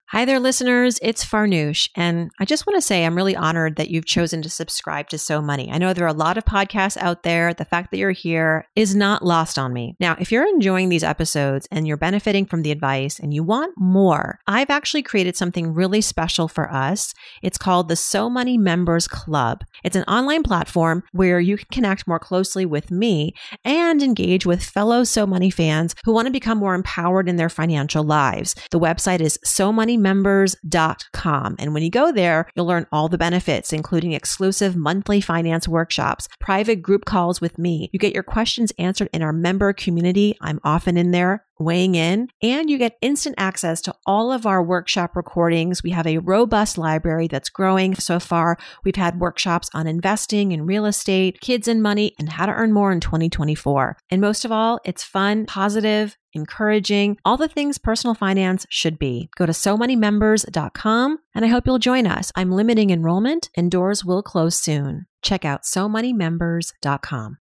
Hi there, listeners. It's Farnoosh, and I just want to say I'm really honored that you've chosen to subscribe to So Money. I know there are a lot of podcasts out there. The fact that you're here is not lost on me. Now, if you're enjoying these episodes and you're benefiting from the advice and you want more, I've actually created something really special for us. It's called the So Money Members Club. It's an online platform where you can connect more closely with me and engage with fellow So Money fans who want to become more empowered in their financial lives. The website is SoMoneyMembers.com. And when you go there, you'll learn all the benefits, including exclusive monthly finance workshops, private group calls with me. You get your questions answered in our member community. I'm often in there weighing in, and you get instant access to all of our workshop recordings. We have a robust library that's growing. So far, we've had workshops on investing in real estate, kids and money, and how to earn more in 2024. And most of all, it's fun, positive, encouraging, all the things personal finance should be. Go to SoMoneyMembers.com, and I hope you'll join us. I'm limiting enrollment, and doors will close soon. Check out SoMoneyMembers.com.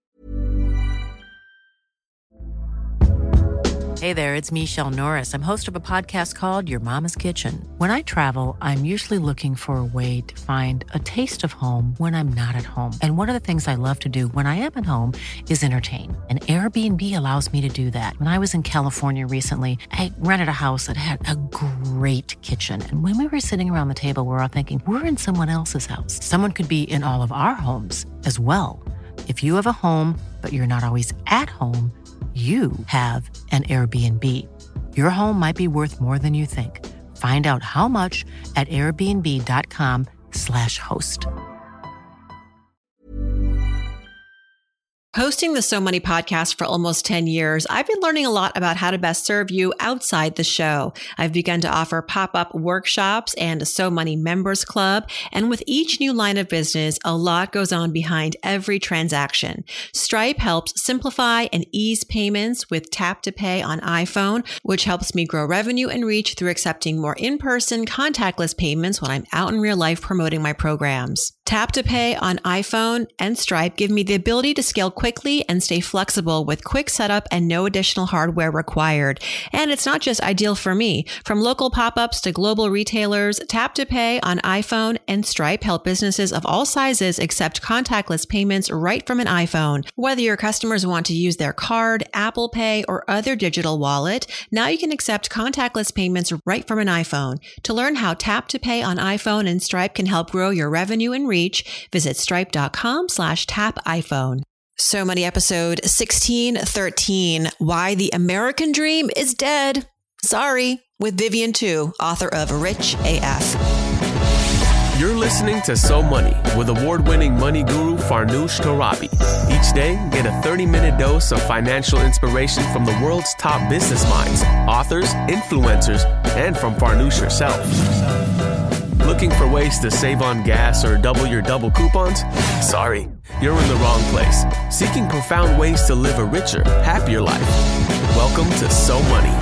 Hey there, it's Michelle Norris. I'm host of a podcast called Your Mama's Kitchen. When I travel, I'm usually looking for a way to find a taste of home when I'm not at home. And one of the things I love to do when I am at home is entertain. And Airbnb allows me to do that. When I was in California recently, I rented a house that had a great kitchen. And when we were sitting around the table, we're all thinking, we're in someone else's house. Someone could be in all of our homes as well. If you have a home, but you're not always at home, you have an Airbnb. Your home might be worth more than you think. Find out how much at airbnb.com/host. Hosting the So Money podcast for almost 10 years, I've been learning a lot about how to best serve you outside the show. I've begun to offer pop-up workshops and a So Money Members Club. And with each new line of business, a lot goes on behind every transaction. Stripe helps simplify and ease payments with Tap to Pay on iPhone, which helps me grow revenue and reach through accepting more in-person contactless payments when I'm out in real life promoting my programs. Tap to Pay on iPhone and Stripe give me the ability to scale quickly and stay flexible with quick setup and no additional hardware required. And it's not just ideal for me. From local pop-ups to global retailers, Tap to Pay on iPhone and Stripe help businesses of all sizes accept contactless payments right from an iPhone. Whether your customers want to use their card, Apple Pay, or other digital wallet, now you can accept contactless payments right from an iPhone. To learn how Tap to Pay on iPhone and Stripe can help grow your revenue and reach, visit stripe.com/tapiphone. So Money episode 1613, Why the American Dream is Dead. Sorry, with Vivian Tu, author of Rich AF. You're listening to So Money with award-winning money guru Farnoosh Torabi. Each day, get a 30-minute dose of financial inspiration from the world's top business minds, authors, influencers, and from Farnoosh herself. Looking for ways to save on gas or double your double coupons? Sorry, you're in the wrong place. Seeking profound ways to live a richer, happier life. Welcome to So Money.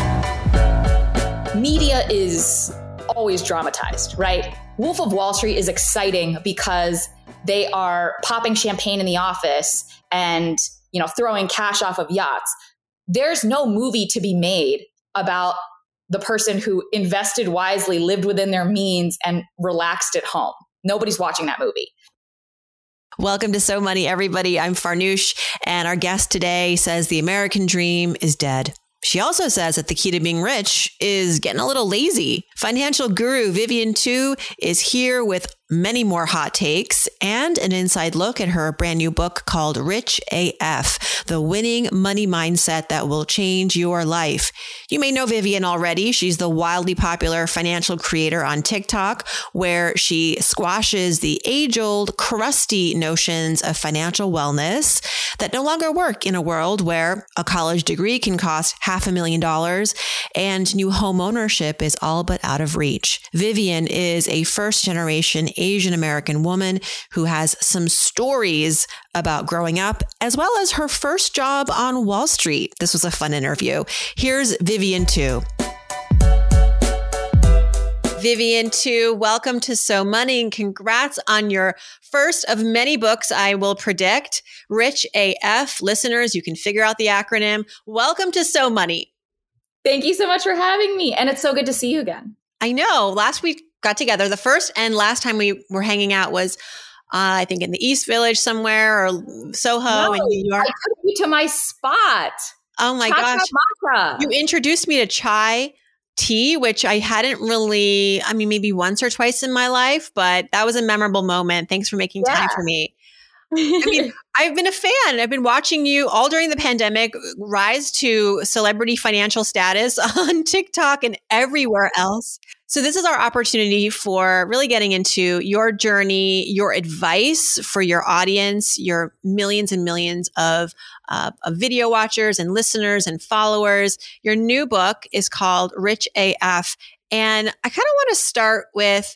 Media is always dramatized, right? Wolf of Wall Street is exciting because they are popping champagne in the office and, throwing cash off of yachts. There's no movie to be made about the person who invested wisely, lived within their means, and relaxed at home. Nobody's watching that movie. Welcome to So Money, everybody. I'm Farnoosh, and our guest today says the American dream is dead. She also says that the key to being rich is getting a little lazy. Financial guru Vivian Tu is here with many more hot takes and an inside look at her brand new book called Rich AF, the winning money mindset that will change your life. You may know Vivian already. She's the wildly popular financial creator on TikTok, where she squashes the age-old, crusty notions of financial wellness that no longer work in a world where a college degree can cost $500,000 and new home ownership is all but out of reach. Vivian is a first-generation Asian American woman who has some stories about growing up, as well as her first job on Wall Street. This was a fun interview. Here's Vivian Tu. Vivian Tu, welcome to So Money, and congrats on your first of many books, I will predict. Rich AF. Listeners, you can figure out the acronym. Welcome to So Money. Thank you so much for having me. And it's so good to see you again. I know. Last week got together. The first and last time we were hanging out was, I think, in the East Village somewhere or Soho in New York. I took you to my spot. Oh my Chai gosh. Mantra. You introduced me to chai tea, which I hadn't really, I mean, maybe once or twice in my life, but that was a memorable moment. Thanks for making time for me. I mean, I've been a fan. I've been watching you all during the pandemic rise to celebrity financial status on TikTok and everywhere else. So this is our opportunity for really getting into your journey, your advice for your audience, your millions and millions of video watchers and listeners and followers. Your new book is called Rich AF. And I kind of want to start with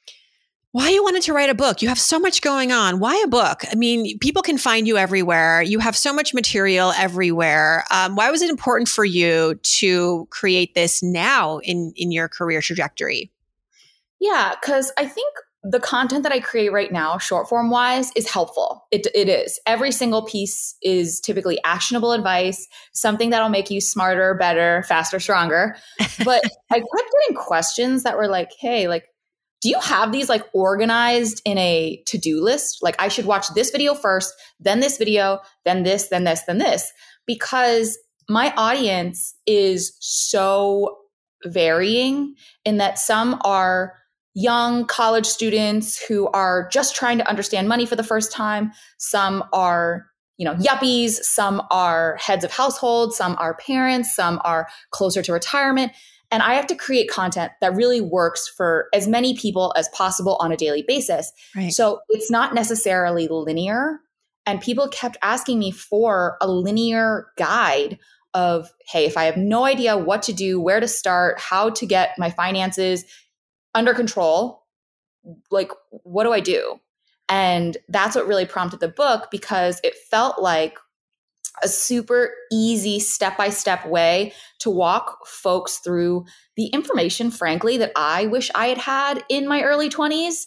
why you wanted to write a book. You have so much going on. Why a book? I mean, people can find you everywhere. You have so much material everywhere. Why was it important for you to create this now in your career trajectory? Yeah, because I think the content that I create right now, short form wise, is helpful. It is. Every single piece is typically actionable advice, something that'll make you smarter, better, faster, stronger. But I kept getting questions that were like, hey, like, do you have these like organized in a to-do list? Like I should watch this video first, then this video, then this, then this, then this, because my audience is so varying in that some are young college students who are just trying to understand money for the first time. Some are, yuppies. Some are heads of households. Some are parents. Some are closer to retirement. And I have to create content that really works for as many people as possible on a daily basis. Right. So it's not necessarily linear. And people kept asking me for a linear guide of, hey, if I have no idea what to do, where to start, how to get my finances under control, like, what do I do? And that's what really prompted the book, because it felt like a super easy step-by-step way to walk folks through the information, frankly, that I wish I had had in my early 20s.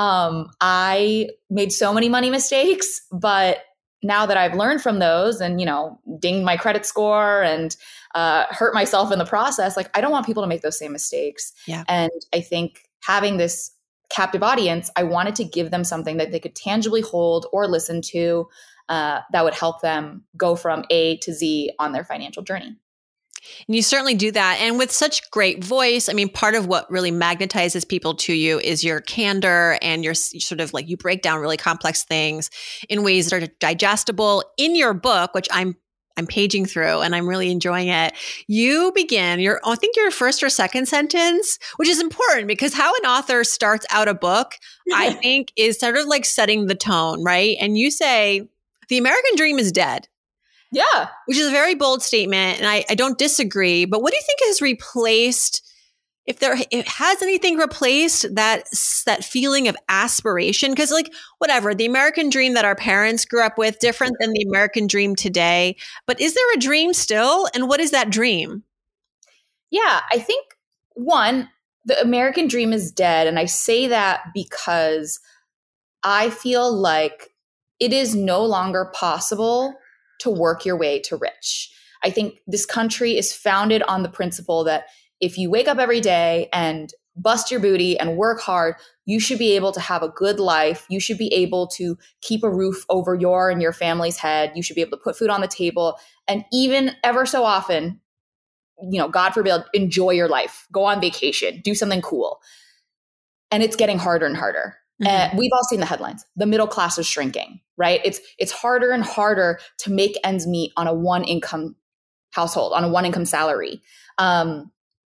I made so many money mistakes, but now that I've learned from those and, dinged my credit score and hurt myself in the process, like, I don't want people to make those same mistakes. Yeah. And I think having this captive audience, I wanted to give them something that they could tangibly hold or listen to that would help them go from A to Z on their financial journey. And you certainly do that. And with such great voice, I mean, part of what really magnetizes people to you is your candor and your sort of like, you break down really complex things in ways that are digestible. In your book, which I'm paging through and I'm really enjoying it. You begin I think your first or second sentence, which is important because how an author starts out a book, I think is sort of like setting the tone, right? And you say, the American dream is dead. Yeah. Which is a very bold statement. And I don't disagree. But what do you think has replaced, if it has anything replaced that feeling of aspiration? Because like, whatever, the American dream that our parents grew up with, different than the American dream today. But is there a dream still? And what is that dream? Yeah, I think one, the American dream is dead. And I say that because I feel like it is no longer possible to work your way to rich. I think this country is founded on the principle that if you wake up every day and bust your booty and work hard, you should be able to have a good life. You should be able to keep a roof over your and your family's head. You should be able to put food on the table. And even ever so often, God forbid, enjoy your life, go on vacation, do something cool. And it's getting harder and harder. Mm-hmm. We've all seen the headlines. The middle class is shrinking, right? It's harder and harder to make ends meet on a one income household, on a one income salary. And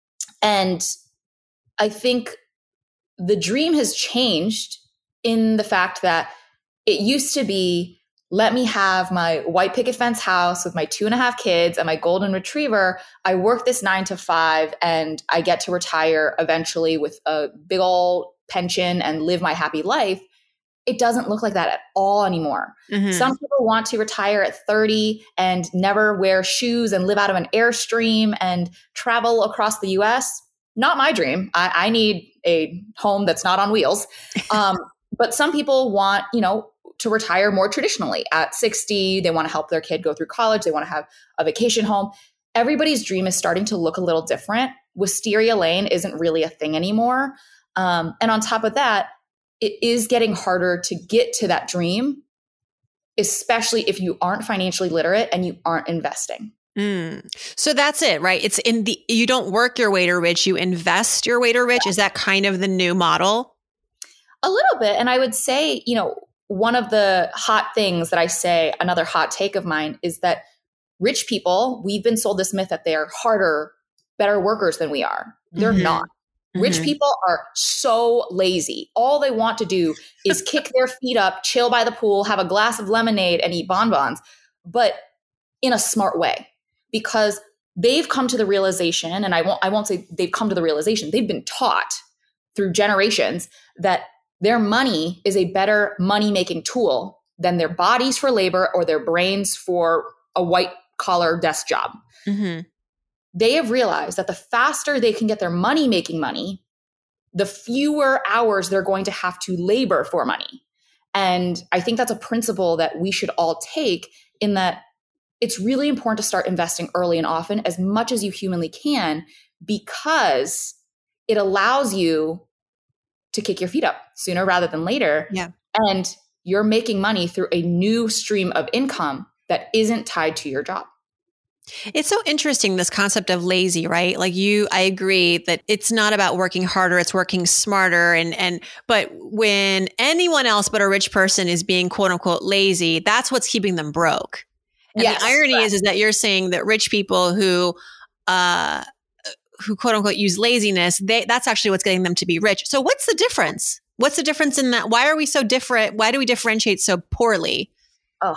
I think the dream has changed in the fact that it used to be, let me have my white picket fence house with my 2.5 kids and my golden retriever. I work this 9 to 5 and I get to retire eventually with a big old pension and live my happy life. It doesn't look like that at all anymore. Mm-hmm. Some people want to retire at 30 and never wear shoes and live out of an Airstream and travel across the US. Not my dream. I need a home that's not on wheels. But some people want, to retire more traditionally at 60. They want to help their kid go through college. They want to have a vacation home. Everybody's dream is starting to look a little different. Wisteria Lane isn't really a thing anymore. And on top of that, it is getting harder to get to that dream, especially if you aren't financially literate and you aren't investing. So that's it, right? It's you don't work your way to rich, you invest your way to rich. Is that kind of the new model? A little bit. And I would say, one of the hot things that I say, another hot take of mine, is that rich people, we've been sold this myth that they're harder, better workers than we are. They're not. Rich people are so lazy. All they want to do is kick their feet up, chill by the pool, have a glass of lemonade, and eat bonbons, but in a smart way, because they've come to the realization, and I won't say they've come to the realization, they've been taught through generations that their money is a better money-making tool than their bodies for labor or their brains for a white-collar desk job. They have realized that the faster they can get their money making money, the fewer hours they're going to have to labor for money. And I think that's a principle that we should all take, in that it's really important to start investing early and often, as much as you humanly can, because it allows you to kick your feet up sooner rather than later. Yeah. And you're making money through a new stream of income that isn't tied to your job. It's so interesting, this concept of lazy, right? Like I agree that it's not about working harder, it's working smarter. But when anyone else but a rich person is being quote unquote lazy, that's what's keeping them broke. And the irony is that you're saying that rich people who quote unquote use laziness, that's actually what's getting them to be rich. So what's the difference? What's the difference in that? Why are we so different? Why do we differentiate so poorly? Oh,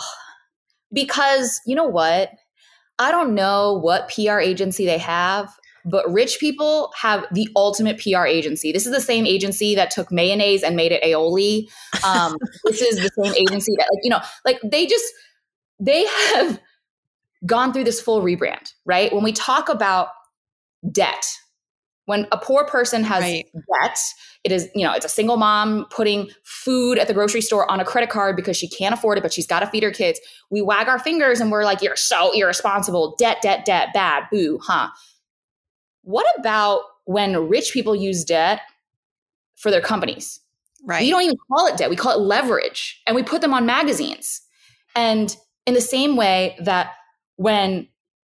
because you know what? I don't know what PR agency they have, but rich people have the ultimate PR agency. This is the same agency that took mayonnaise and made it aioli. This is the same agency that, they have gone through this full rebrand, right? When we talk about debt, when a poor person has debt, it is, it's a single mom putting food at the grocery store on a credit card because she can't afford it, but she's got to feed her kids. We wag our fingers and we're like, you're so irresponsible. Debt, bad, boo, huh? What about when rich people use debt for their companies? Right. We don't even call it debt. We call it leverage, and we put them on magazines. And in the same way that when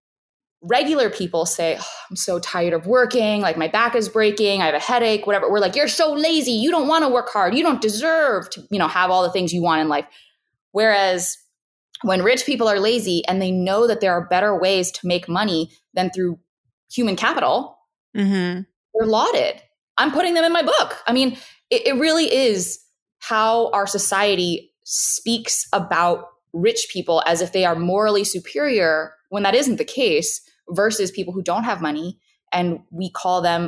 regular people say, oh, I'm so tired of working, like my back is breaking, I have a headache, whatever. We're like, you're so lazy. You don't want to work hard. You don't deserve to, have all the things you want in life. Whereas when rich people are lazy and they know that there are better ways to make money than through human capital, they're lauded. I'm putting them in my book. I mean, it really is how our society speaks about rich people as if they are morally superior, when that isn't the case, versus people who don't have money. And we call them,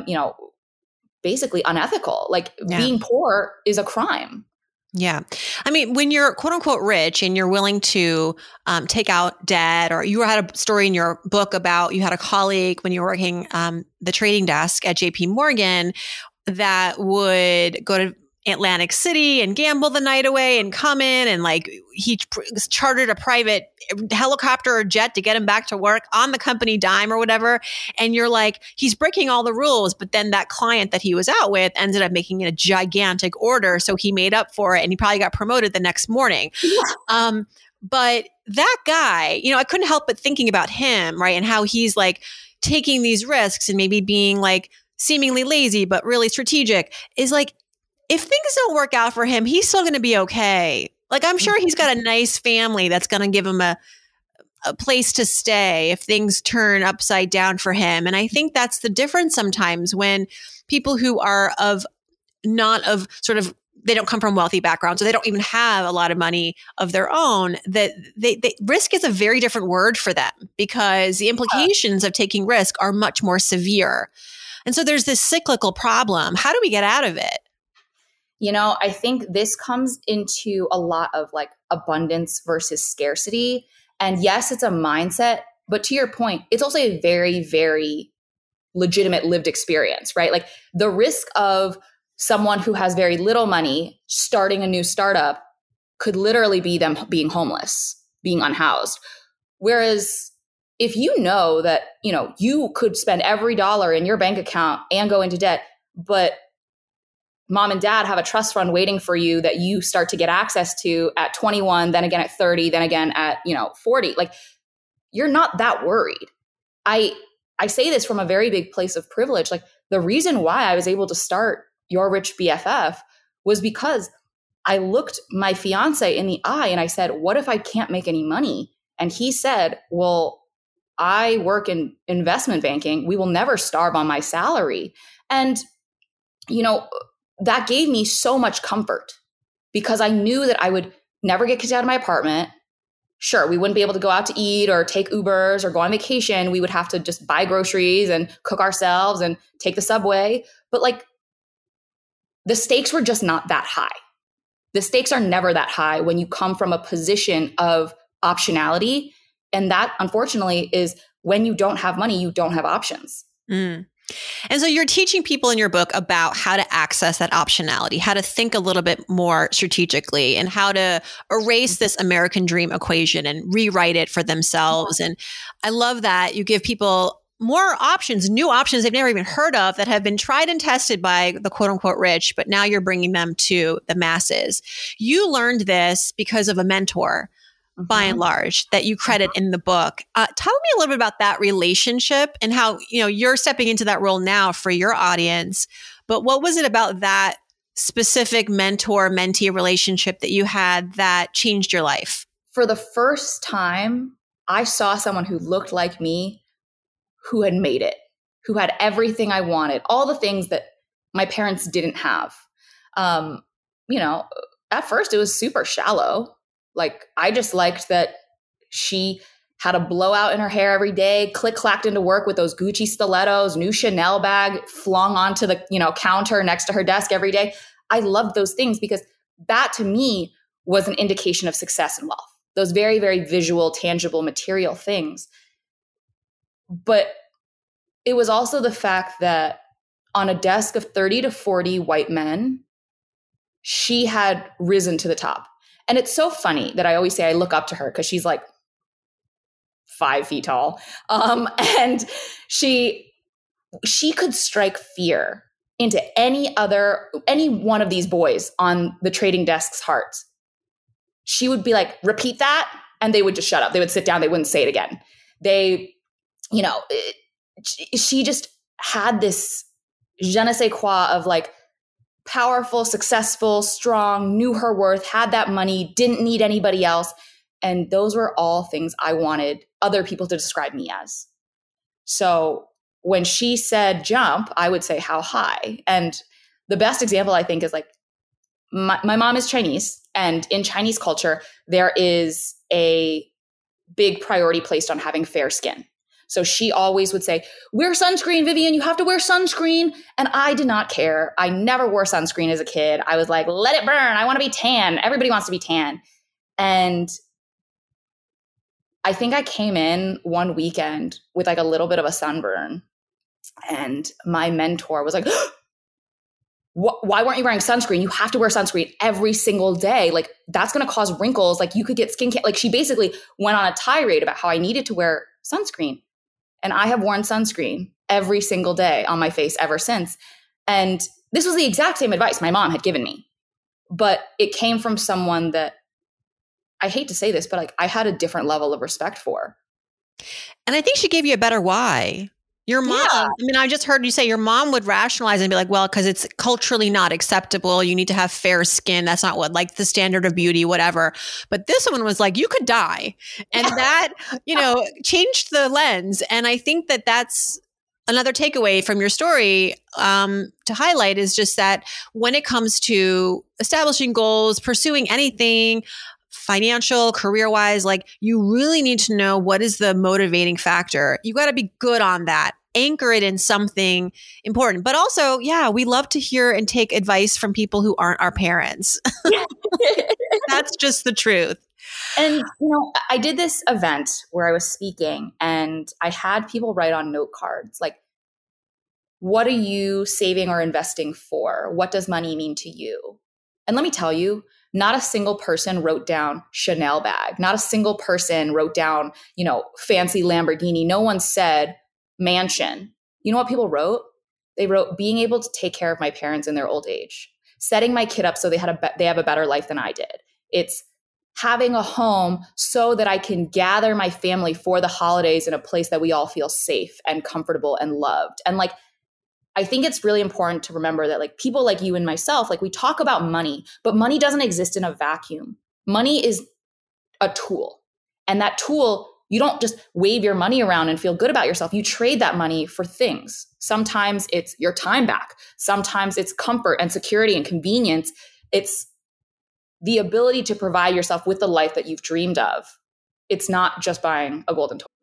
basically unethical. Like being poor is a crime. Yeah. I mean, when you're quote unquote rich and you're willing to take out debt, or you had a story in your book about you had a colleague when you were working the trading desk at JP Morgan that would go to Atlantic City and gamble the night away and come in, and he chartered a private helicopter or jet to get him back to work on the company dime or whatever. And you're like, he's breaking all the rules. But then that client that he was out with ended up making a gigantic order. So he made up for it and he probably got promoted the next morning. Yeah. But that guy, I couldn't help but thinking about him, right? And how he's taking these risks and maybe being seemingly lazy, but really strategic, is if things don't work out for him, he's still going to be okay. I'm sure he's got a nice family that's going to give him a place to stay if things turn upside down for him. And I think that's the difference sometimes when people who are they don't come from wealthy backgrounds, or they don't even have a lot of money of their own, that risk is a very different word for them, because the implications of taking risk are much more severe. And so there's this cyclical problem. How do we get out of it? I think this comes into a lot of abundance versus scarcity. And yes, it's a mindset, but to your point, it's also a very, very legitimate lived experience, right? The risk of someone who has very little money starting a new startup could literally be them being homeless, being unhoused. Whereas if you know that, you could spend every dollar in your bank account and go into debt, but mom and dad have a trust fund waiting for you that you start to get access to at 21, then again at 30, then again at, 40, like you're not that worried. I say this from a very big place of privilege. Like the reason why I was able to start Your Rich BFF was because I looked my fiance in the eye and I said, what if I can't make any money? And he said, well, I work in investment banking. We will never starve on my salary. And, that gave me so much comfort because I knew that I would never get kicked out of my apartment. Sure, we wouldn't be able to go out to eat or take Ubers or go on vacation. We would have to just buy groceries and cook ourselves and take the subway. But like the stakes were just not that high. The stakes are never that high when you come from a position of optionality. And that, unfortunately, is when you don't have money, you don't have options. Mm. And so you're teaching people in your book about how to access that optionality, how to think a little bit more strategically, and how to erase this American dream equation and rewrite it for themselves. And I love that you give people more options, new options they've never even heard of that have been tried and tested by the quote unquote rich, but now you're bringing them to the masses. You learned this because of a mentor, by and large, that you credit in the book. Tell me a little bit about that relationship and how, you're stepping into that role now for your audience. But what was it about that specific mentor-mentee relationship that you had that changed your life? For the first time, I saw someone who looked like me, who had made it, who had everything I wanted, all the things that my parents didn't have. At first it was super shallow. Like, I just liked that she had a blowout in her hair every day, click-clacked into work with those Gucci stilettos, new Chanel bag flung onto the, counter next to her desk every day. I loved those things because that to me was an indication of success and wealth. Those very, very visual, tangible, material things. But it was also the fact that on a desk of 30 to 40 white men, she had risen to the top. And it's so funny that I always say I look up to her because she's like 5 feet tall. And she could strike fear into any one of these boys on the trading desk's hearts. She would be like, repeat that. And they would just shut up. They would sit down. They wouldn't say it again. She just had this je ne sais quoi of like, powerful, successful, strong, knew her worth, had that money, didn't need anybody else. And those were all things I wanted other people to describe me as. So when she said jump, I would say how high. And the best example I think is like, my mom is Chinese, and in Chinese culture, there is a big priority placed on having fair skin. So she always would say, wear sunscreen, Vivian, you have to wear sunscreen. And I did not care. I never wore sunscreen as a kid. I was like, let it burn. I want to be tan. Everybody wants to be tan. And I think I came in one weekend with like a little bit of a sunburn. And my mentor was like, why weren't you wearing sunscreen? You have to wear sunscreen every single day. Like that's going to cause wrinkles. Like you could get skin cancer. Like she basically went on a tirade about how I needed to wear sunscreen. And I have worn sunscreen every single day on my face ever since. And this was the exact same advice my mom had given me. But it came from someone that, I hate to say this, but like I had a different level of respect for. And I think she gave you a better why. Your mom, I mean, I just heard you say your mom would rationalize and be like, well, because it's culturally not acceptable. You need to have fair skin. That's not what, like the standard of beauty, whatever. But this one was like, you could die. And that, changed the lens. And I think that that's another takeaway from your story to highlight is just that when it comes to establishing goals, pursuing anything, financial, career-wise, like you really need to know what is the motivating factor. You got to be good on that. Anchor it in something important. But also, we love to hear and take advice from people who aren't our parents. That's just the truth. And, I did this event where I was speaking and I had people write on note cards, like, what are you saving or investing for? What does money mean to you? And let me tell you, not a single person wrote down Chanel bag. Not a single person wrote down, fancy Lamborghini. No one said mansion. You know what people wrote? They wrote being able to take care of my parents in their old age, setting my kid up so they have a better life than I did. It's having a home so that I can gather my family for the holidays in a place that we all feel safe and comfortable and loved. And like, I think it's really important to remember that like people like you and myself, like we talk about money, but money doesn't exist in a vacuum. Money is a tool. And that tool, you don't just wave your money around and feel good about yourself. You trade that money for things. Sometimes it's your time back. Sometimes it's comfort and security and convenience. It's the ability to provide yourself with the life that you've dreamed of. It's not just buying a golden toy.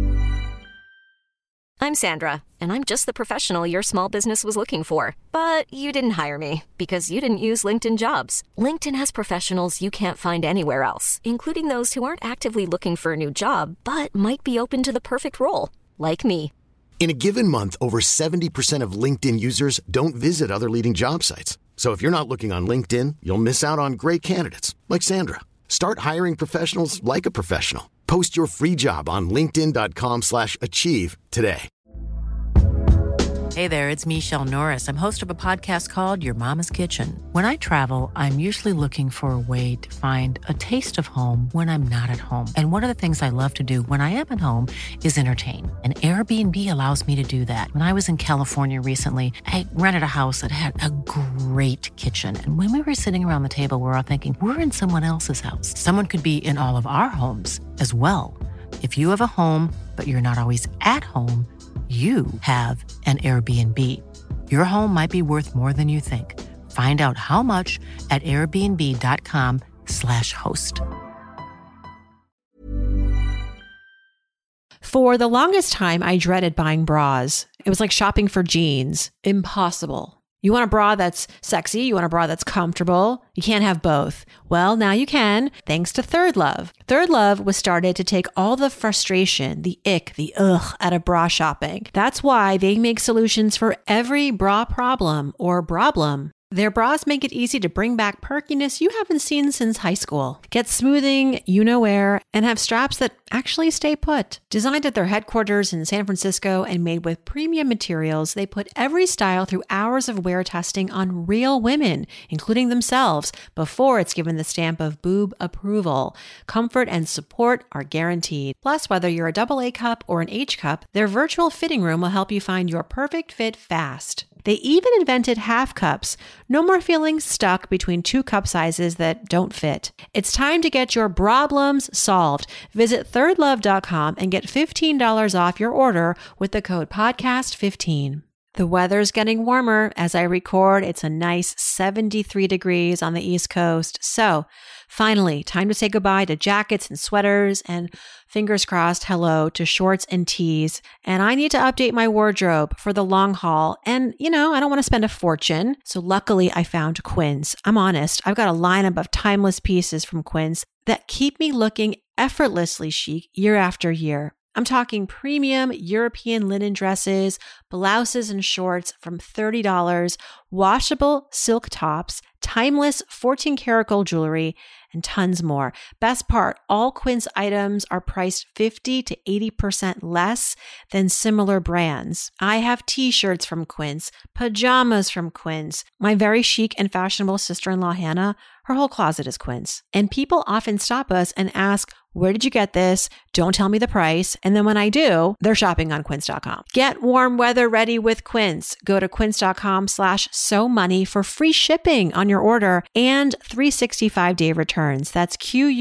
I'm Sandra, and I'm just the professional your small business was looking for. But you didn't hire me because you didn't use LinkedIn Jobs. LinkedIn has professionals you can't find anywhere else, including those who aren't actively looking for a new job, but might be open to the perfect role, like me. In a given month, over 70% of LinkedIn users don't visit other leading job sites. So if you're not looking on LinkedIn, you'll miss out on great candidates like Sandra. Start hiring professionals like a professional. Post your free job on linkedin.com/achieve today. Hey there, it's Michelle Norris. I'm host of a podcast called Your Mama's Kitchen. When I travel, I'm usually looking for a way to find a taste of home when I'm not at home. And one of the things I love to do when I am at home is entertain. And Airbnb allows me to do that. When I was in California recently, I rented a house that had a great kitchen. And when we were sitting around the table, we were all thinking, we're in someone else's house. Someone could be in all of our homes as well. If you have a home, but you're not always at home, you have an Airbnb. Your home might be worth more than you think. Find out how much at airbnb.com/host. For the longest time, I dreaded buying bras. It was like shopping for jeans. Impossible. You want a bra that's sexy, you want a bra that's comfortable. You can't have both. Well, now you can, thanks to Third Love. Third Love was started to take all the frustration, the ick, the ugh out of bra shopping. That's why they make solutions for every bra problem or problem. Their bras make it easy to bring back perkiness you haven't seen since high school. Get smoothing, you-know-where, and have straps that actually stay put. Designed at their headquarters in San Francisco and made with premium materials, they put every style through hours of wear testing on real women, including themselves, before it's given the stamp of boob approval. Comfort and support are guaranteed. Plus, whether you're a AA cup or an H cup, their virtual fitting room will help you find your perfect fit fast. They even invented half cups. No more feeling stuck between two cup sizes that don't fit. It's time to get your problems solved. Visit thirdlove.com and get $15 off your order with the code podcast15. The weather's getting warmer. As I record, it's a nice 73 degrees on the East Coast. So finally, time to say goodbye to jackets and sweaters and fingers crossed, hello to shorts and tees. And I need to update my wardrobe for the long haul. And, I don't want to spend a fortune. So luckily I found Quince. I'm honest. I've got a lineup of timeless pieces from Quince that keep me looking effortlessly chic year after year. I'm talking premium European linen dresses, blouses and shorts from $30, washable silk tops, timeless 14-karat gold jewelry, and tons more. Best part, all Quince items are priced 50 to 80% less than similar brands. I have t-shirts from Quince, pajamas from Quince. My very chic and fashionable sister-in-law, Hannah, her whole closet is Quince. And people often stop us and ask, where did you get this? Don't tell me the price. And then when I do, they're shopping on quince.com. Get warm weather ready with Quince. Go to quince.com/SoMoney for free shipping on your order and 365-day returns. That's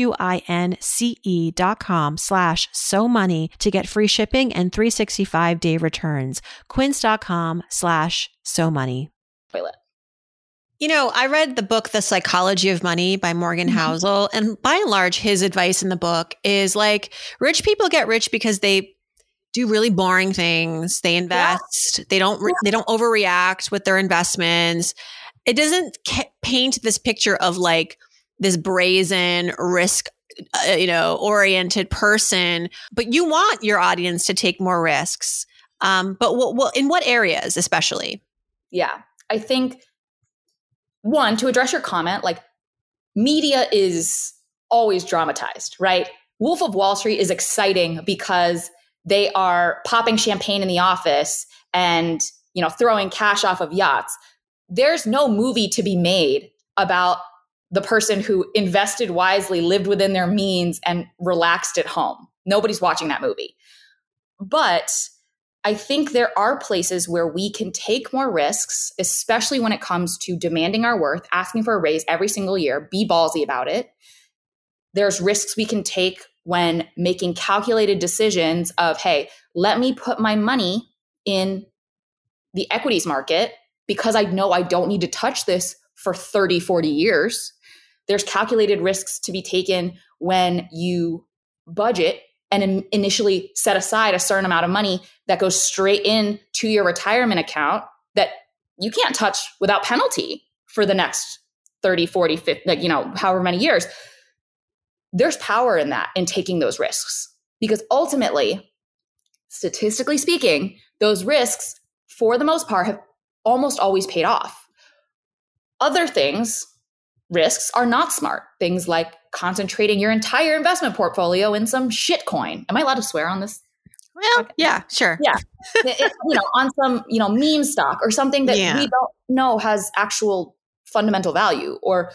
QUINCE.com/SoMoney to get free shipping and 365-day returns. Quince.com/SoMoney. Toilet. I read the book, The Psychology of Money by Morgan Housel. And by and large, his advice in the book is like, rich people get rich because they do really boring things. They invest. Yeah. They don't overreact with their investments. It doesn't paint this picture of like this brazen risk, oriented person, but you want your audience to take more risks. But in what areas, especially? Yeah, I think, one, to address your comment, like media is always dramatized, right? Wolf of Wall Street is exciting because they are popping champagne in the office and, throwing cash off of yachts. There's no movie to be made about the person who invested wisely, lived within their means, and relaxed at home. Nobody's watching that movie. But I think there are places where we can take more risks, especially when it comes to demanding our worth, asking for a raise every single year, be ballsy about it. There's risks we can take when making calculated decisions of, hey, let me put my money in the equities market because I know I don't need to touch this for 30, 40 years. There's calculated risks to be taken when you budget and initially set aside a certain amount of money that goes straight into your retirement account that you can't touch without penalty for the next 30, 40, 50, however many years. There's power in that, in taking those risks, because ultimately, statistically speaking, those risks, for the most part, have almost always paid off. Other risks are not smart. Things like concentrating your entire investment portfolio in some shit coin. Am I allowed to swear on this? Well, yeah, sure. Yeah. On some, meme stock or something that we don't know has actual fundamental value, or,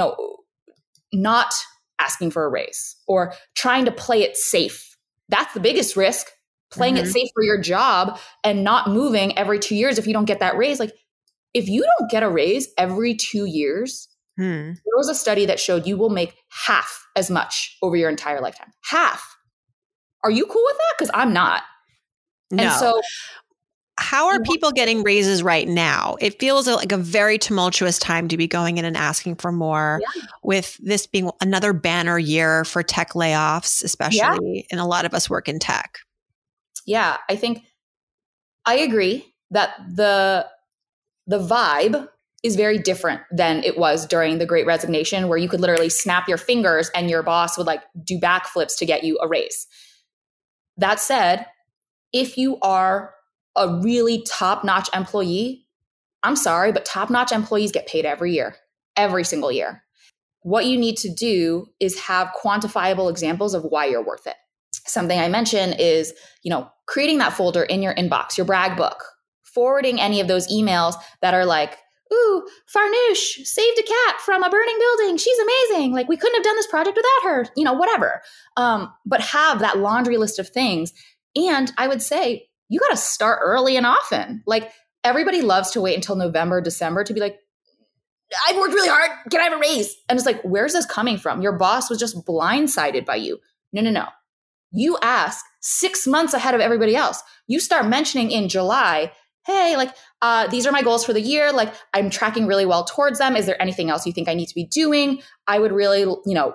not asking for a raise or trying to play it safe. That's the biggest risk, playing it safe for your job and not moving every 2 years if you don't get that raise. Like, if you don't get a raise every 2 years, there was a study that showed you will make half as much over your entire lifetime. Half. Are you cool with that? Because I'm not. No. And so, how are people getting raises right now? It feels like a very tumultuous time to be going in and asking for more, with this being another banner year for tech layoffs, especially, and a lot of us work in tech. Yeah, I think I agree that the vibe is very different than it was during the Great Resignation, where you could literally snap your fingers and your boss would do backflips to get you a raise. That said, if you are a really top-notch employee, I'm sorry, but top-notch employees get paid every year, every single year. What you need to do is have quantifiable examples of why you're worth it. Something I mention is, creating that folder in your inbox, your brag book, forwarding any of those emails that are like, ooh, Farnoosh saved a cat from a burning building. She's amazing. We couldn't have done this project without her, whatever. But have that laundry list of things. And I would say, you got to start early and often. Everybody loves to wait until November, December to be like, I've worked really hard. Can I have a raise? And it's like, where's this coming from? Your boss was just blindsided by you. No. You ask 6 months ahead of everybody else. You start mentioning in July, hey, these are my goals for the year. I'm tracking really well towards them. Is there anything else you think I need to be doing? I would really,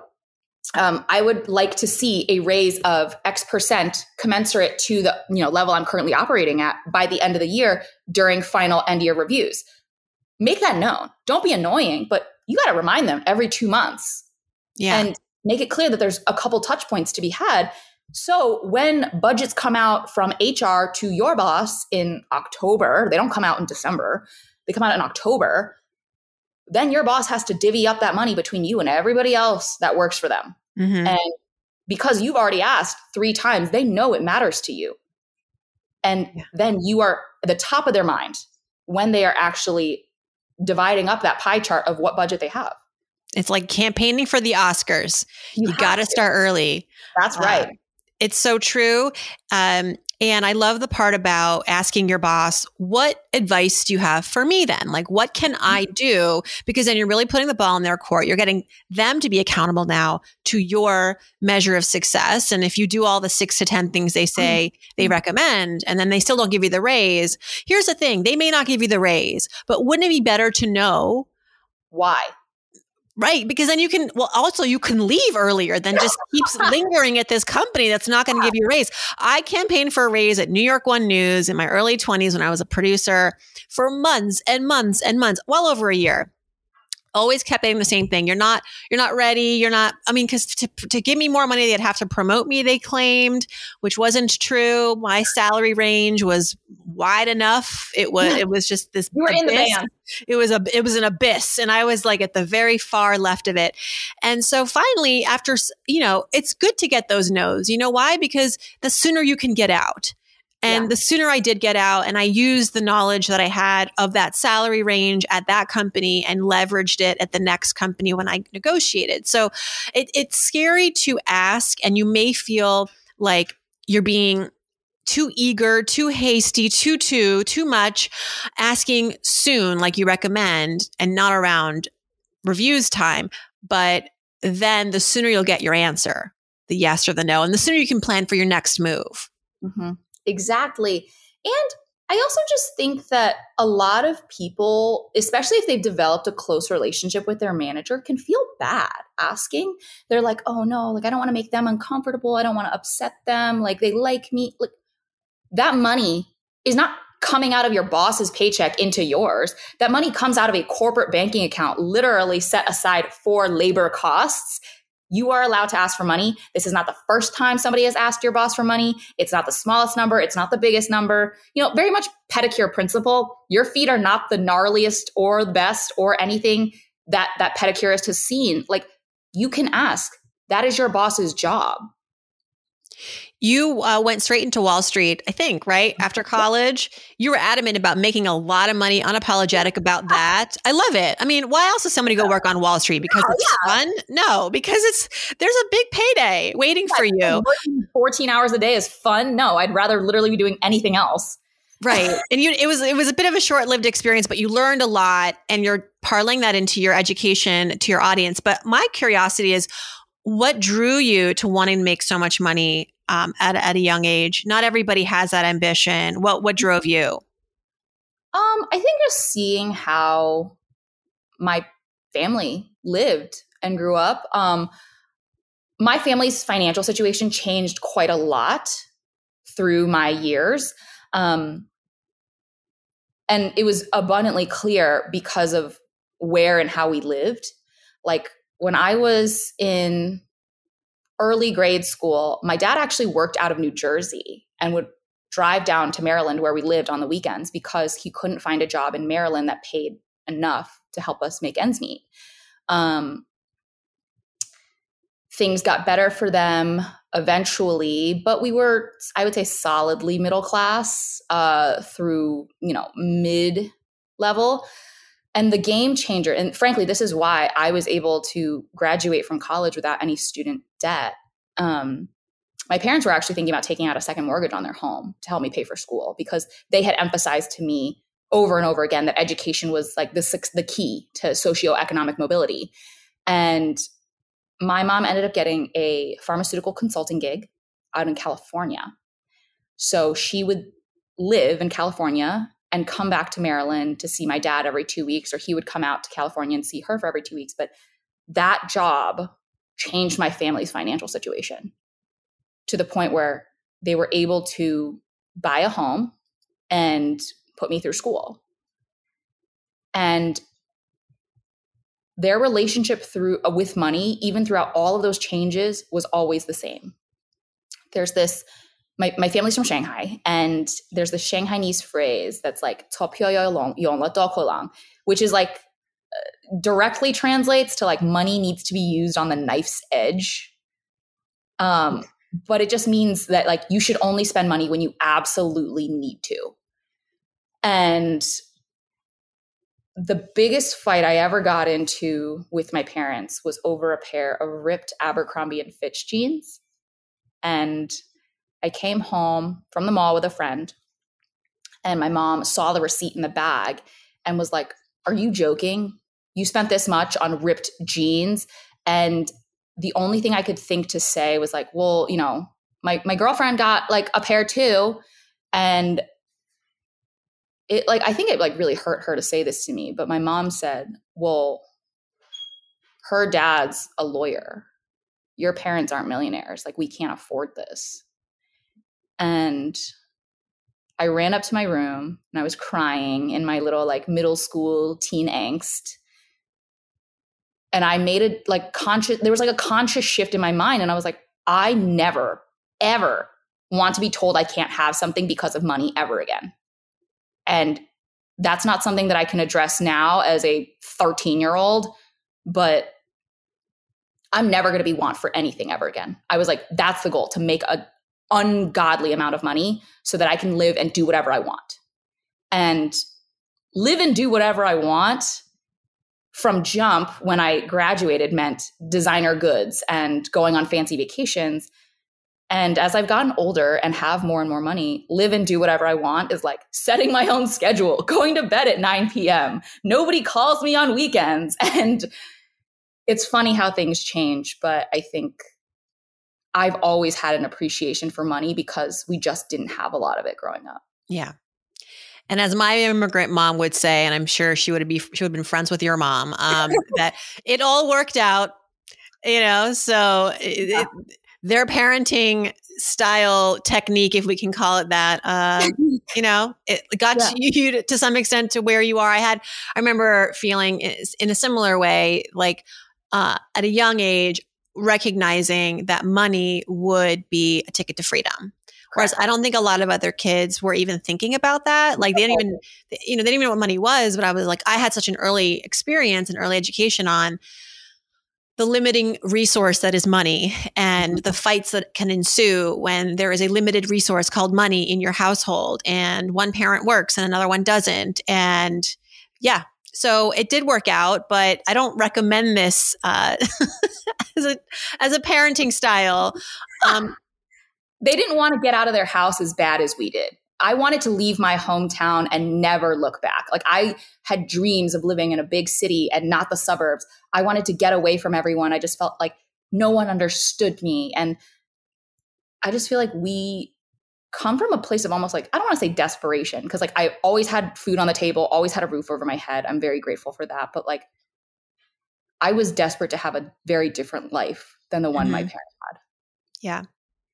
I would like to see a raise of X percent commensurate to the, level I'm currently operating at by the end of the year during final end year reviews. Make that known. Don't be annoying, but you got to remind them every 2 months. Yeah. And make it clear that there's a couple touch points to be had. So when budgets come out from HR to your boss in October, they don't come out in December, they come out in October, then your boss has to divvy up that money between you and everybody else that works for them. And because you've already asked 3 times, they know it matters to you. And then you are at the top of their mind when they are actually dividing up that pie chart of what budget they have. It's like campaigning for the Oscars. You got to start early. That's right. It's so true. And I love the part about asking your boss, what advice do you have for me then? What can I do? Because then you're really putting the ball in their court. You're getting them to be accountable now to your measure of success. And if you do all the 6 to 10 things they say they recommend, and then they still don't give you the raise, here's the thing. They may not give you the raise, but wouldn't it be better to know why? Right. Because then you can leave earlier than just keeps lingering at this company that's not going to give you a raise. I campaigned for a raise at New York One News in my early 20s when I was a producer for months and months and months, well over a year. always kept saying the same thing. You're not ready. Because to give me more money, they'd have to promote me, they claimed, which wasn't true. My salary range was wide enough. It was just this. You were in the band. It was an abyss. And I was like at the very far left of it. And so finally, after, it's good to get those no's. You know why? Because the sooner you can get out. And the sooner I did get out, and I used the knowledge that I had of that salary range at that company and leveraged it at the next company when I negotiated. So it's scary to ask, and you may feel like you're being too eager, too hasty, too much, asking soon, like you recommend, and not around reviews time. But then the sooner you'll get your answer, the yes or the no, and the sooner you can plan for your next move. Mm-hmm. Exactly. And I also just think that a lot of people, especially if they've developed a close relationship with their manager, can feel bad asking. They're like, oh no, like I don't want to make them uncomfortable. I don't want to upset them. Like they like me. Like that money is not coming out of your boss's paycheck into yours. That money comes out of a corporate banking account, literally set aside for labor costs. You are allowed to ask for money. This is not the first time somebody has asked your boss for money. It's not the smallest number. It's not the biggest number. Very much pedicure principle. Your feet are not the gnarliest or the best or anything that pedicurist has seen. Like you can ask. That is your boss's job. You went straight into Wall Street, I think, right? After college, you were adamant about making a lot of money, unapologetic about that. I love it. I mean, why else does somebody go work on Wall Street? Because it's fun? No, because there's a big payday waiting for you. Working 14 hours a day is fun. No, I'd rather literally be doing anything else. Right. And it was a bit of a short-lived experience, but you learned a lot and you're parlaying that into your education to your audience. But my curiosity is, what drew you to wanting to make so much money at a young age? Not everybody has that ambition. What drove you? I think just seeing how my family lived and grew up. My family's financial situation changed quite a lot through my years. And it was abundantly clear because of where and how we lived. Like when I was in early grade school, my dad actually worked out of New Jersey and would drive down to Maryland where we lived on the weekends because he couldn't find a job in Maryland that paid enough to help us make ends meet. Things got better for them eventually, but we were, I would say, solidly middle class through, mid-level. And the game changer, and frankly, this is why I was able to graduate from college without any student debt. My parents were actually thinking about taking out a second mortgage on their home to help me pay for school because they had emphasized to me over and over again that education was like the key to socioeconomic mobility. And my mom ended up getting a pharmaceutical consulting gig out in California. So she would live in California and come back to Maryland to see my dad every 2 weeks, or he would come out to California and see her for every 2 weeks. But that job changed my family's financial situation to the point where they were able to buy a home and put me through school. And their relationship with money, even throughout all of those changes, was always the same. There's this, my family's from Shanghai, and there's this Shanghainese phrase that's like, which is like, directly translates to like money needs to be used on the knife's edge. But it just means that like you should only spend money when you absolutely need to. And the biggest fight I ever got into with my parents was over a pair of ripped Abercrombie & Fitch jeans. And I came home from the mall with a friend, and my mom saw the receipt in the bag and was like, "Are you joking? You spent this much on ripped jeans?" And the only thing I could think to say was like, well, my girlfriend got like a pair too. And it like, I think it like really hurt her to say this to me, but my mom said, well, her dad's a lawyer. Your parents aren't millionaires. Like, we can't afford this. And I ran up to my room and I was crying in my little like middle school teen angst. And I made it like there was like a conscious shift in my mind. And I was like, I never, ever want to be told I can't have something because of money ever again. And that's not something that I can address now as a 13-year-old, but I'm never going to be want for anything ever again. I was like, that's the goal, to make an ungodly amount of money so that I can live and do whatever I want. And live and do whatever I want from jump when I graduated meant designer goods and going on fancy vacations. And as I've gotten older and have more and more money, live and do whatever I want is like setting my own schedule, going to bed at 9 p.m. Nobody calls me on weekends. And it's funny how things change, but I think I've always had an appreciation for money because we just didn't have a lot of it growing up. Yeah. And as my immigrant mom would say, and I'm sure she would have been friends with your mom, that it all worked out, so their parenting style technique, if we can call it that, it got you to some extent to where you are. I remember feeling in a similar way, like at a young age, recognizing that money would be a ticket to freedom. Whereas I don't think a lot of other kids were even thinking about that. Like they didn't even know what money was. But I was like, I had such an early experience and early education on the limiting resource that is money and the fights that can ensue when there is a limited resource called money in your household and one parent works and another one doesn't. And so it did work out, but I don't recommend this as a parenting style. They didn't want to get out of their house as bad as we did. I wanted to leave my hometown and never look back. Like I had dreams of living in a big city and not the suburbs. I wanted to get away from everyone. I just felt like no one understood me. And I just feel like we come from a place of almost like, I don't want to say desperation, because like I always had food on the table, always had a roof over my head. I'm very grateful for that. But like I was desperate to have a very different life than the one my parents had. Yeah.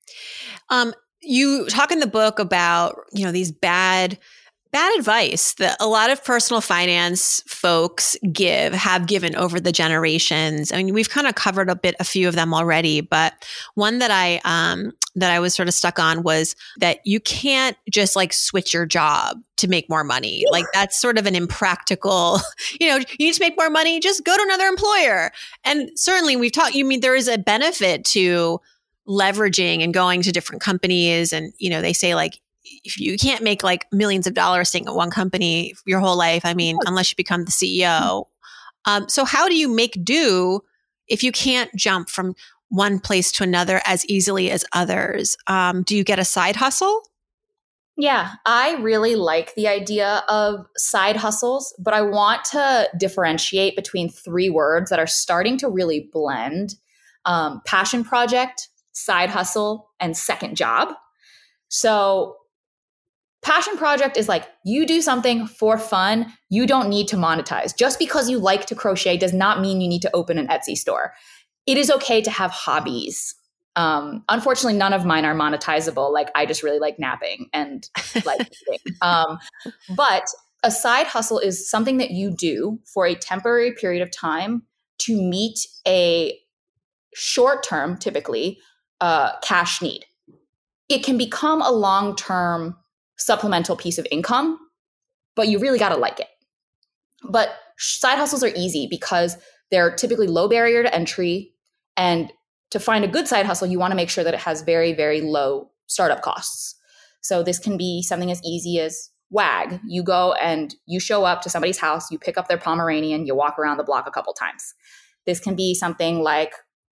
You talk in the book about, these bad advice that a lot of personal finance folks have given over the generations. I mean, we've kind of covered a few of them already, but one that I was sort of stuck on was that you can't just like switch your job to make more money. Like that's sort of an impractical, you need to make more money, just go to another employer. And certainly we've talked, there is a benefit to leveraging and going to different companies. And, they say like, if you can't make like millions of dollars staying at one company your whole life, I mean, unless you become the CEO. So how do you make do if you can't jump from one place to another as easily as others? Do you get a side hustle? Yeah, I really like the idea of side hustles, but I want to differentiate between three words that are starting to really blend: passion project, side hustle, and second job. So passion project is like you do something for fun. You don't need to monetize. Just because you like to crochet does not mean you need to open an Etsy store. It is okay to have hobbies. Unfortunately, none of mine are monetizable. Like I just really like napping and like but a side hustle is something that you do for a temporary period of time to meet a short-term, typically, cash need. It can become a long-term supplemental piece of income, but you really got to like it. But side hustles are easy because they're typically low barrier to entry. And to find a good side hustle, you want to make sure that it has very, very low startup costs. So this can be something as easy as WAG. You go and you show up to somebody's house, you pick up their Pomeranian, you walk around the block a couple times. This can be something like,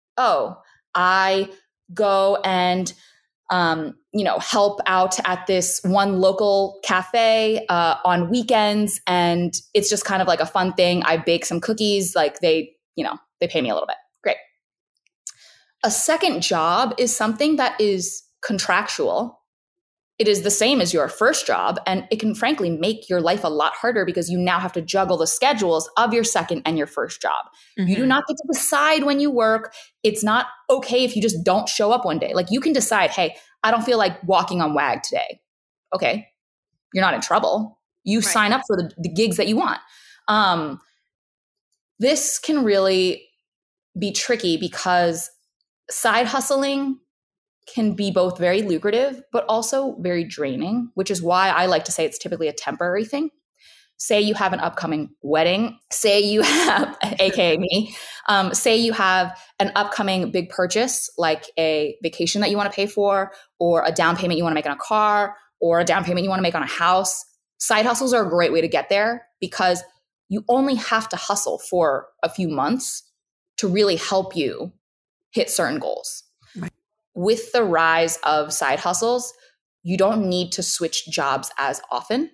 I go and help out at this one local cafe on weekends, and it's just kind of like a fun thing. I bake some cookies, like they pay me a little bit. Great. A second job is something that is contractual. It is the same as your first job, and it can frankly make your life a lot harder because you now have to juggle the schedules of your second and your first job. Mm-hmm. You do not get to decide when you work. It's not okay if you just don't show up one day. Like you can decide, hey, I don't feel like walking on WAG today. Okay. You're not in trouble. You sign up for the gigs that you want. This can really be tricky because side hustling can be both very lucrative, but also very draining, which is why I like to say it's typically a temporary thing. Say you have an upcoming wedding, say you have, AKA me, say you have an upcoming big purchase, like a vacation that you want to pay for, or a down payment you want to make on a car, or a down payment you want to make on a house. Side hustles are a great way to get there because you only have to hustle for a few months to really help you hit certain goals. Right. With the rise of side hustles, you don't need to switch jobs as often.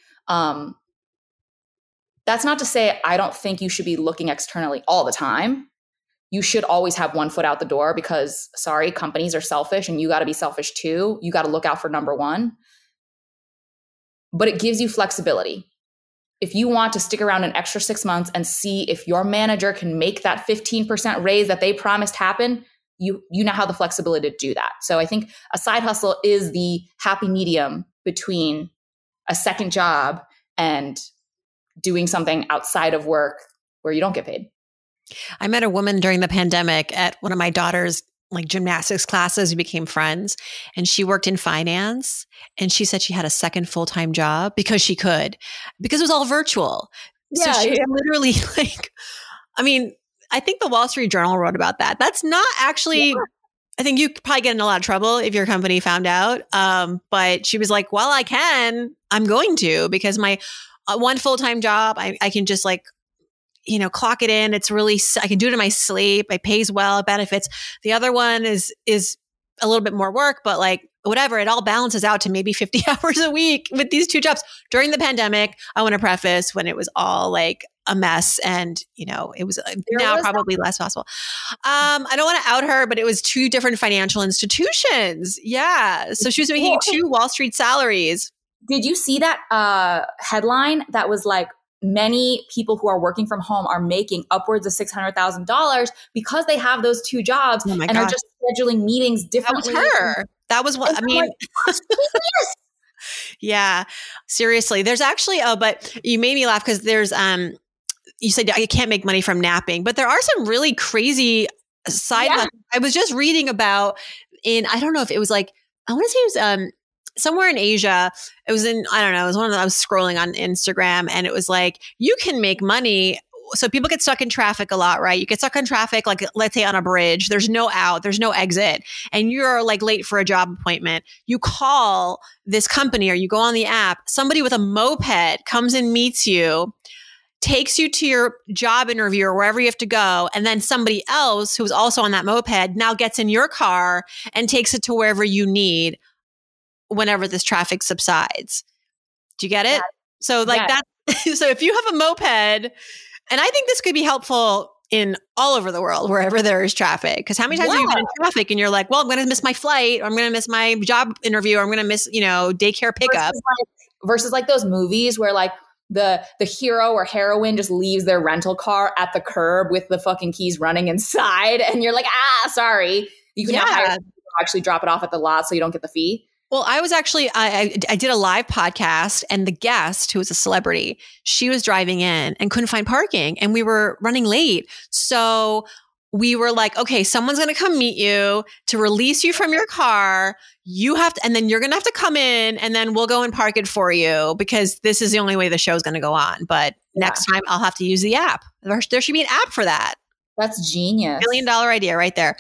That's not to say I don't think you should be looking externally all the time. You should always have one foot out the door because, sorry, companies are selfish and you got to be selfish too. You got to look out for number one. But it gives you flexibility. If you want to stick around an extra 6 months and see if your manager can make that 15% raise that they promised happen, you now have the flexibility to do that. So I think a side hustle is the happy medium between a second job and doing something outside of work where you don't get paid. I met a woman during the pandemic at one of my daughter's like gymnastics classes. We became friends and she worked in finance and she said she had a second full-time job because it was all virtual. Yeah, so she was literally like, I mean, I think the Wall Street Journal wrote about that. That's not actually, I think you could probably get in a lot of trouble if your company found out. But she was like, well, I'm going to, because my one full-time job, I can just like, clock it in. It's really, I can do it in my sleep. It pays well, it benefits. The other one is a little bit more work, but like whatever, it all balances out to maybe 50 hours a week with these two jobs. During the pandemic, I want to preface, when it was all like a mess and, it was now probably less possible. I don't want to out her, but it was two different financial institutions. Yeah. So she was making 2 Wall Street salaries. Did you see that headline that was like, many people who are working from home are making upwards of $600,000 because they have those 2 jobs and are just scheduling meetings differently? That was her. That was what, I mean. Yeah, seriously. There's actually, but you made me laugh because there's, you said you can't make money from napping, but there are some really crazy side hustles. I was just reading about I don't know if it was like, I want to say it was, somewhere in Asia. It was I was scrolling on Instagram and it was like, you can make money. So people get stuck in traffic a lot, right? You get stuck in traffic, like let's say on a bridge, there's no out, there's no exit, and you're like late for a job appointment. You call this company or you go on the app, somebody with a moped comes and meets you, takes you to your job interview or wherever you have to go. And then somebody else who's also on that moped now gets in your car and takes it to wherever you need whenever this traffic subsides. Do you get it? So like that. So if you have a moped, and I think this could be helpful in all over the world, wherever there is traffic. Because how many times have you been in traffic and you're like, well, I'm going to miss my flight, or I'm going to miss my job interview, or I'm going to miss, daycare pickup. Versus like those movies where like the hero or heroine just leaves their rental car at the curb with the fucking keys running inside. And you're like, sorry. You can actually drop it off at the lot so you don't get the fee. Well, I was actually, I did a live podcast and the guest, who was a celebrity, she was driving in and couldn't find parking and we were running late. So we were like, okay, someone's going to come meet you to release you from your car. You have to, and then you're going to have to come in and then we'll go and park it for you because this is the only way the show's going to go on. But next time I'll have to use the app. There should be an app for that. That's genius. $1 billion idea right there.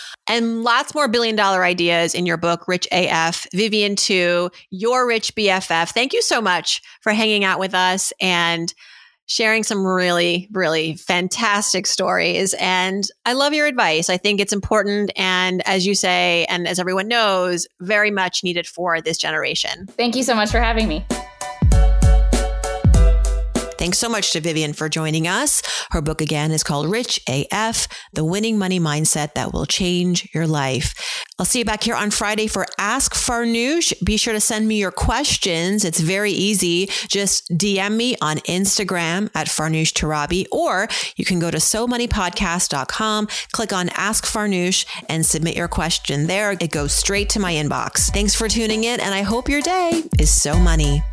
And lots more $1 billion ideas in your book, Rich AF. Vivian Tu, your rich BFF. Thank you so much for hanging out with us and sharing some really, really fantastic stories. And I love your advice. I think it's important. And as you say, and as everyone knows, very much needed for this generation. Thank you so much for having me. Thanks so much to Vivian for joining us. Her book again is called Rich AF, The Winning Money Mindset That Will Change Your Life. I'll see you back here on Friday for Ask Farnoosh. Be sure to send me your questions. It's very easy. Just DM me on Instagram at Farnoosh Torabi, or you can go to SoMoneyPodcast.com, click on Ask Farnoosh and submit your question there. It goes straight to my inbox. Thanks for tuning in, and I hope your day is so money.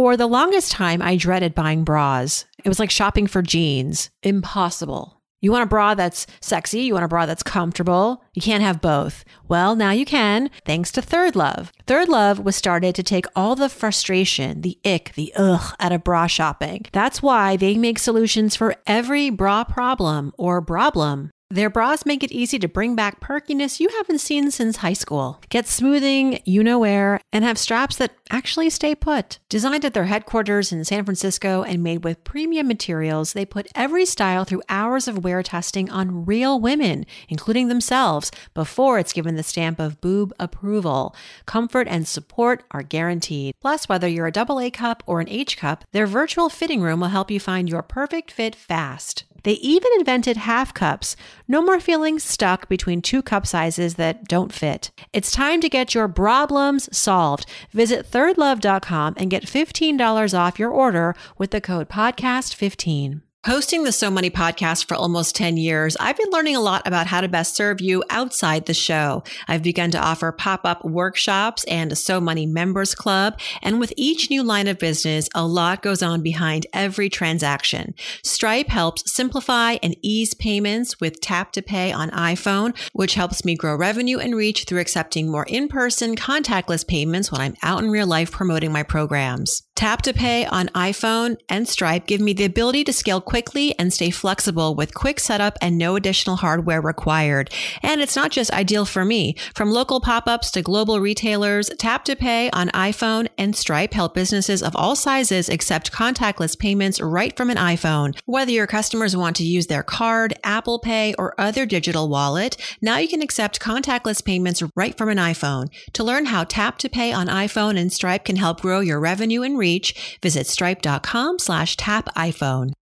For the longest time, I dreaded buying bras. It was like shopping for jeans. Impossible. You want a bra that's sexy. You want a bra that's comfortable. You can't have both. Well, now you can, thanks to Third Love. Third Love was started to take all the frustration, the ick, the ugh out of bra shopping. That's why they make solutions for every bra problem or problem. Their bras make it easy to bring back perkiness you haven't seen since high school. Get smoothing, you-know-where, and have straps that actually stay put. Designed at their headquarters in San Francisco and made with premium materials, they put every style through hours of wear testing on real women, including themselves, before it's given the stamp of boob approval. Comfort and support are guaranteed. Plus, whether you're a AA cup or an H cup, their virtual fitting room will help you find your perfect fit fast. They even invented half cups. No more feeling stuck between two cup sizes that don't fit. It's time to get your problems solved. Visit thirdlove.com and get $15 off your order with the code podcast15. Hosting the So Money podcast for almost 10 years, I've been learning a lot about how to best serve you outside the show. I've begun to offer pop-up workshops and a So Money members club. And with each new line of business, a lot goes on behind every transaction. Stripe helps simplify and ease payments with Tap to Pay on iPhone, which helps me grow revenue and reach through accepting more in-person contactless payments when I'm out in real life promoting my programs. Tap to Pay on iPhone and Stripe give me the ability to scale quickly and stay flexible with quick setup and no additional hardware required. And it's not just ideal for me. From local pop-ups to global retailers, Tap to Pay on iPhone and Stripe help businesses of all sizes accept contactless payments right from an iPhone. Whether your customers want to use their card, Apple Pay, or other digital wallet, now you can accept contactless payments right from an iPhone. To learn how Tap to Pay on iPhone and Stripe can help grow your revenue and reach, visit stripe.com/tapiphone.